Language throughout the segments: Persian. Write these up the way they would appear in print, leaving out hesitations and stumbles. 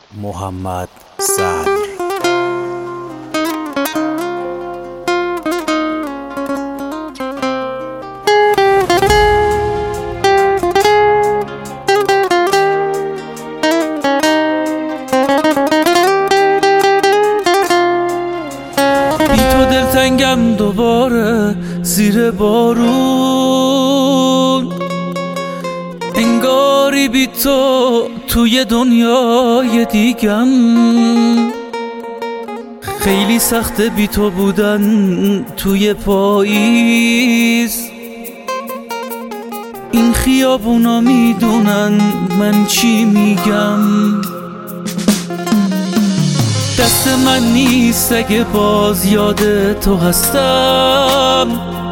محمد صدر. بی تو دلتنگم دوباره زیر بارون، انگاری بی تو توی دنیای دیگم. خیلی سخته بی تو بودن توی پاییز، این خیابونا میدونن من چی میگم. دست من نیست اگه باز یاد تو هستم،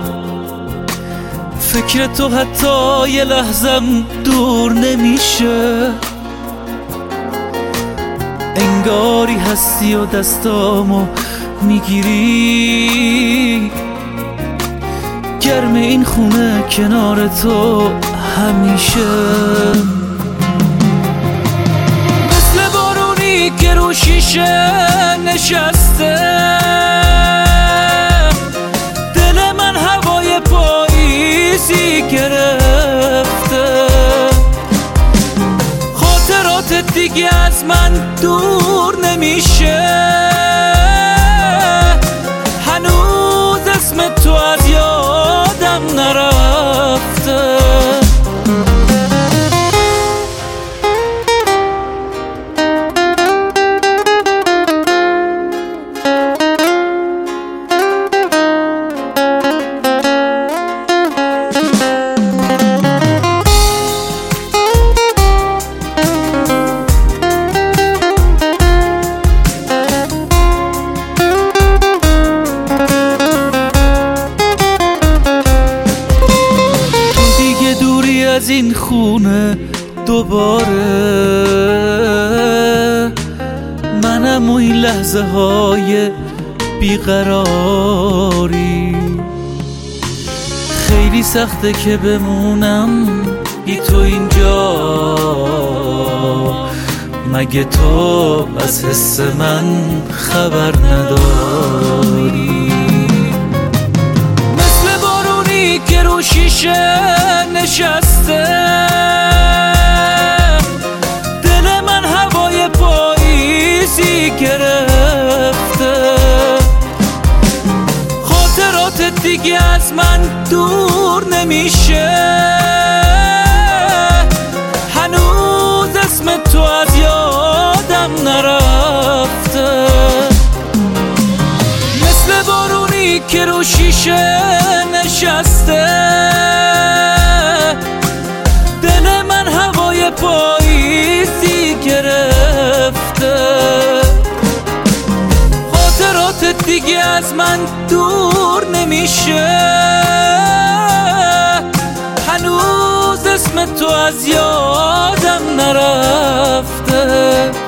فکر تو حتی یه لحظم دور نمیشه. انگاری هستی و دستامو میگیری، گرم این خونه کنار تو همیشه. مثل بارونی که رو شیشه نشسته، دل من هوای پاییزی گرفته. خاطرات دیگه از من دور نمیشه، هنوز اسم تو از یادم نرفته. از این خونه دوباره، منم و این لحظه های بیقراری. خیلی سخته که بمونم بی تو اینجا، مگه تو از حس من خبر نداری؟ مثل بارونی که رو شیشه نشسته، دل من هوای پاییزی گرفته. خاطرات دیگه از من دور نمیشه، هنوز اسم تو از یادم نرفته. مثل بارونی که رو شیشه نشسته، دل من هوای پاییزی گرفته. خاطرات دیگه از من دور نمیشه، هنوز اسم تو از یادم نرفته.